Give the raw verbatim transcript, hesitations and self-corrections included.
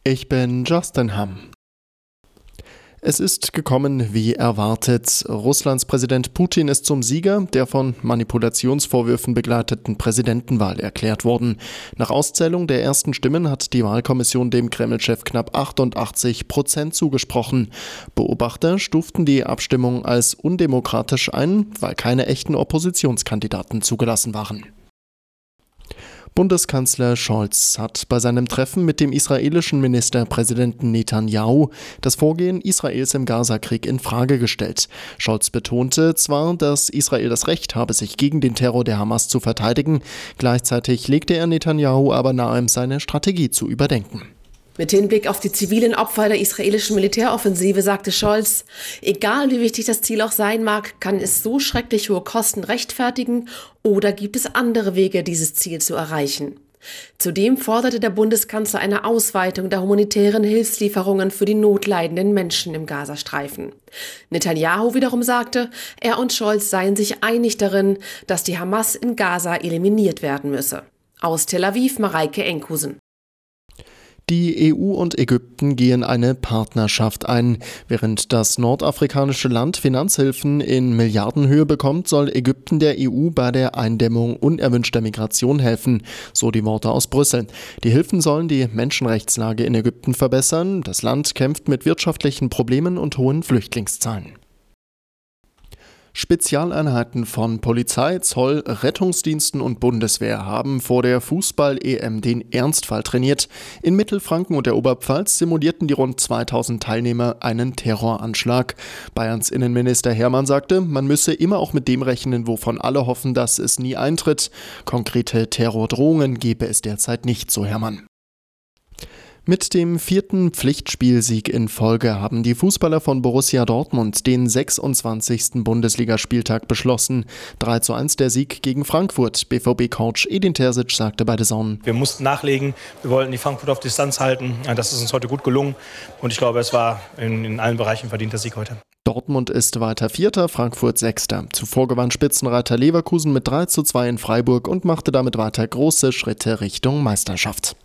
Ich bin Justin Hamm. Es ist gekommen wie erwartet. Russlands Präsident Putin ist zum Sieger der von Manipulationsvorwürfen begleiteten Präsidentenwahl erklärt worden. Nach Auszählung der ersten Stimmen hat die Wahlkommission dem Kreml-Chef knapp achtundachtzig Prozent zugesprochen. Beobachter stuften die Abstimmung als undemokratisch ein, weil keine echten Oppositionskandidaten zugelassen waren. Bundeskanzler Scholz hat bei seinem Treffen mit dem israelischen Ministerpräsidenten Netanyahu das Vorgehen Israels im Gazakrieg in Frage gestellt. Scholz betonte zwar, dass Israel das Recht habe, sich gegen den Terror der Hamas zu verteidigen, gleichzeitig legte er Netanyahu aber nahe, seine Strategie zu überdenken. Mit Hinblick auf die zivilen Opfer der israelischen Militäroffensive sagte Scholz, egal wie wichtig das Ziel auch sein mag, kann es so schrecklich hohe Kosten rechtfertigen oder gibt es andere Wege, dieses Ziel zu erreichen. Zudem forderte der Bundeskanzler eine Ausweitung der humanitären Hilfslieferungen für die notleidenden Menschen im Gazastreifen. Netanyahu wiederum sagte, er und Scholz seien sich einig darin, dass die Hamas in Gaza eliminiert werden müsse. Aus Tel Aviv, Mareike Enkhusen. Die E U und Ägypten gehen eine Partnerschaft ein. Während das nordafrikanische Land Finanzhilfen in Milliardenhöhe bekommt, soll Ägypten der E U bei der Eindämmung unerwünschter Migration helfen, so die Worte aus Brüssel. Die Hilfen sollen die Menschenrechtslage in Ägypten verbessern. Das Land kämpft mit wirtschaftlichen Problemen und hohen Flüchtlingszahlen. Spezialeinheiten von Polizei, Zoll, Rettungsdiensten und Bundeswehr haben vor der Fußball-E M den Ernstfall trainiert. In Mittelfranken und der Oberpfalz simulierten die rund zweitausend Teilnehmer einen Terroranschlag. Bayerns Innenminister Hermann sagte, man müsse immer auch mit dem rechnen, wovon alle hoffen, dass es nie eintritt. Konkrete Terrordrohungen gebe es derzeit nicht, so Hermann. Mit dem vierten Pflichtspielsieg in Folge haben die Fußballer von Borussia Dortmund den sechsundzwanzigsten Bundesligaspieltag beschlossen. drei zu eins der Sieg gegen Frankfurt. B V B-Coach Edin Terzic sagte bei DAZN: Wir mussten nachlegen, wir wollten die Frankfurt auf Distanz halten. Das ist uns heute gut gelungen und ich glaube, es war in, in allen Bereichen verdienter Sieg heute. Dortmund ist weiter Vierter, Frankfurt Sechster. Zuvor gewann Spitzenreiter Leverkusen mit drei zu zwei in Freiburg und machte damit weiter große Schritte Richtung Meisterschaft.